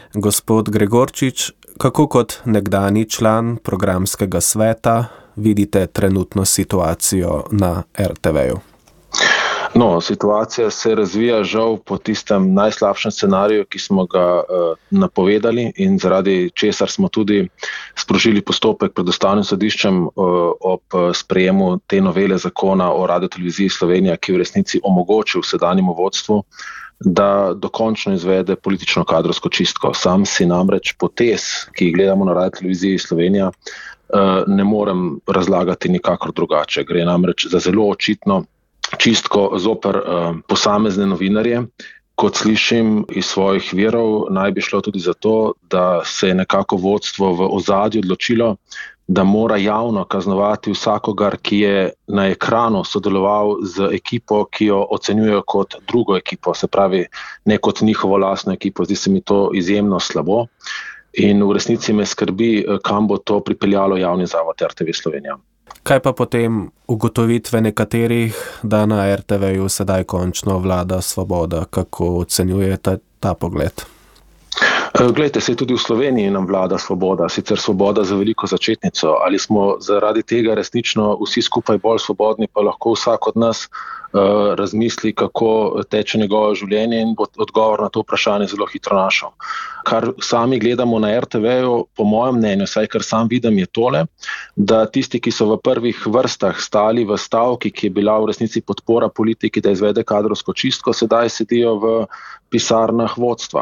Gospod Gregorčič, kako kot nekdanji član programskega sveta vidite trenutno situacijo na RTV-ju? No, situacija se razvija žal po tistem najslabšem scenariju, ki smo ga napovedali in zaradi česar smo tudi sprožili postopek pred Ustavnim sodiščem ob sprejemu te novele zakona o Radioteleviziji Slovenija, ki v resnici omogočil sedanjemu vodstvu, da dokončno izvede politično kadrovsko čistko. Sam si namreč potez, ki jih gledamo na Radioteleviziji Slovenija, ne morem razlagati nikakor drugače. Gre namreč za zelo očitno čistko zoper posamezne novinarje. Kot slišim iz svojih virov, naj bi šlo tudi za to, da se je nekako vodstvo v ozadju odločilo, da mora javno kaznovati vsakogar, ki je na ekranu sodeloval z ekipo, ki jo ocenjujejo kot drugo ekipo, se pravi ne kot njihovo lastno ekipo. Zdi se mi to izjemno slabo in v resnici me skrbi, kam bo to pripeljalo javni zavod RTV Slovenija. Kaj pa potem ugotovitve nekaterih, da na RTV-ju sedaj končno vlada svoboda? Kako ocenjujete ta pogled? Glejte, se tudi v Sloveniji nam vlada svoboda, sicer svoboda za veliko začetnico. Ali smo zaradi tega resnično vsi skupaj bolj svobodni, pa lahko vsak od nas razmisli, kako teče njegovo življenje in bo odgovor na to vprašanje zelo hitro našel. Kar sami gledamo na RTV-ju, po mojem mnenju, vsaj kar sam vidim, je tole, da tisti, ki so v prvih vrstah stali v stavki, ki je bila v resnici podpora politiki, da izvede kadrovsko čistko, sedaj sedijo v pisarnah vodstva.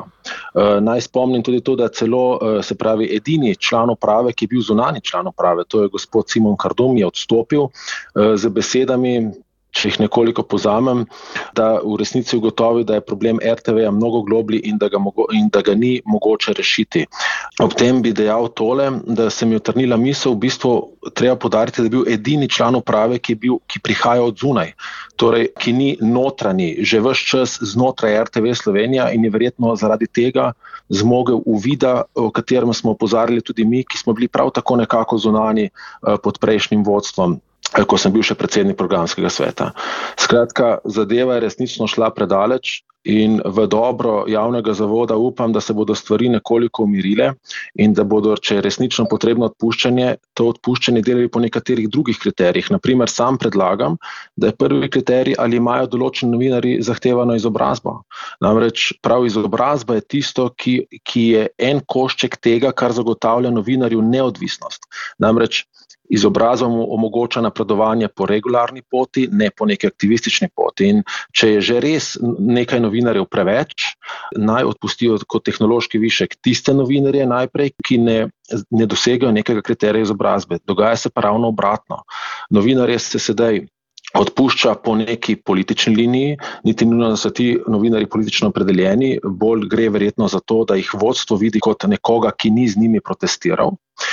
Naj spomnim tudi to, da celo, se pravi, edini član uprave, ki je bil zunanji član uprave, to je gospod Simon Kardum, je odstopil z besedami, če jih nekoliko povzamem, da v resnici ugotovi, da je problem RTV-ja mnogo globlji in da ga ni mogoče rešiti. Ob tem bi dejal tole, da se mi je utrnila misel, v bistvu treba poudariti, da je bil edini član uprave, ki prihaja od zunaj, torej ki ni notranji, že ves čas znotraj RTV Slovenija in je verjetno zaradi tega zmogel uvida, o katerem smo opozarjali tudi mi, ki smo bili prav tako nekako zunanji pod prejšnjim vodstvom, ko sem bil še predsednik programskega sveta. Skratka, zadeva je resnično šla predaleč in v dobro javnega zavoda upam, da se bodo stvari nekoliko umirile in da bodo, če je resnično potrebno odpuščanje, to odpuščanje delali po nekaterih drugih kriterijih. Naprimer, sam predlagam, da je prvi kriterij, ali imajo določeni novinarji zahtevano izobrazbo. Namreč prav izobrazba je tisto, ki je en košček tega, kar zagotavlja novinarju neodvisnost. Namreč izobrazba mu omogoča napredovanje po regularni poti, ne po neki aktivistični poti. In če je že res nekaj novinarjev preveč, naj odpustijo kot tehnološki višek tiste novinarje najprej, ki ne dosegajo nekega kriterija izobrazbe. Dogaja se pa ravno obratno. Novinarje se sedaj odpušča po neki politični liniji, niti nujno, da so ti novinarji politično opredeljeni, bolj gre verjetno za to, da jih vodstvo vidi kot nekoga, ki ni z njimi protestiral.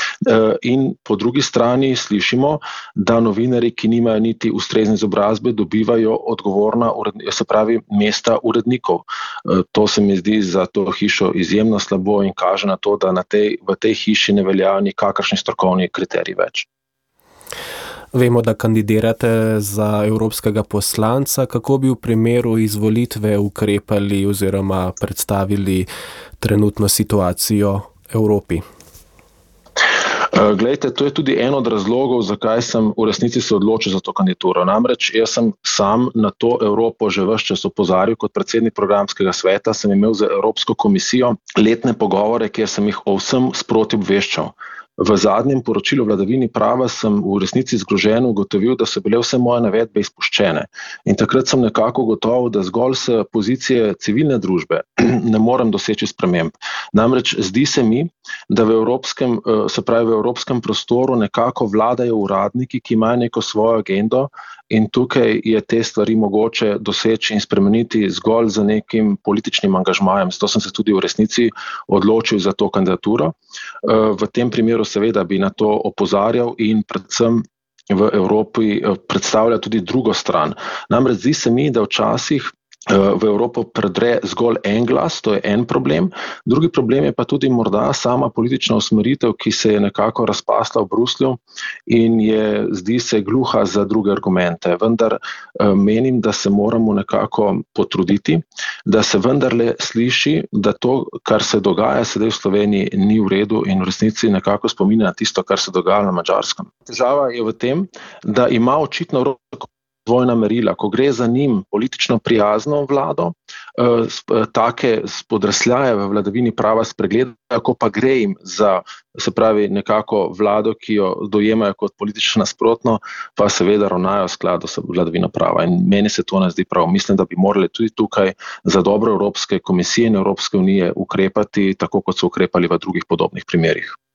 In po drugi strani slišimo, da novinarji, ki nimajo niti ustrezne izobrazbe, dobivajo odgovorna, se pravi, mesta urednikov. To se mi zdi za to hišo izjemno slabo in kaže na to, da v tej hiši ne veljajo nikakršni strokovni kriteriji več. Vemo, da kandidirate za evropskega poslanca. Kako bi v primeru izvolitve ukrepali oziroma predstavili trenutno situacijo Evropi? Glejte, to je tudi en od razlogov, zakaj sem v resnici se odločil za to kandidaturo. Namreč jaz sem sam na to Evropo že ves čas opozarjal, kot predsednik programskega sveta sem imel z Evropsko komisijo letne pogovore, kjer sem jih o vsem sproti obveščal. V zadnjem poročilu vladavini prava sem v resnici zgroženo ugotovil, da so bile vse moje navedbe izpuščene. In takrat sem nekako ugotovil, da zgolj s pozicije civilne družbe ne morem doseči sprememb. Namreč zdi se mi, da v evropskem prostoru nekako vladajo uradniki, ki imajo neko svojo agendo in tukaj je te stvari mogoče doseči in spremeniti zgolj z nekim političnim angažmajem. Zato sem se tudi v resnici odločil za to kandidaturo. V tem primeru seveda bi na to opozarjal in predvsem v Evropi predstavlja tudi drugo stran. Namreč zdi se mi, da včasih v Evropo predre zgolj en glas, to je en problem. Drugi problem je pa tudi morda sama politična usmeritev, ki se je nekako razpasla v Bruslju in zdi se gluha za druge argumente. Vendar menim, da se moramo nekako potruditi, da se vendarle sliši, da to, kar se dogaja sedaj v Sloveniji, ni v redu in v resnici nekako spominja na tisto, kar se dogaja na Madžarskem. Težava je v tem, da ima očitno dvojna merila, ko gre za njim politično prijazno vlado, take spodrsljaje v vladavini prava spregledajo, ko pa gre jim za, se pravi, nekako vlado, ki jo dojemajo kot politično nasprotno, pa seveda ravnajo v skladu s vladavino prava. In meni se to ne zdi prav. Mislim, da bi morali tudi tukaj za dobro Evropske komisije in Evropske unije ukrepati, tako kot so ukrepali v drugih podobnih primerih.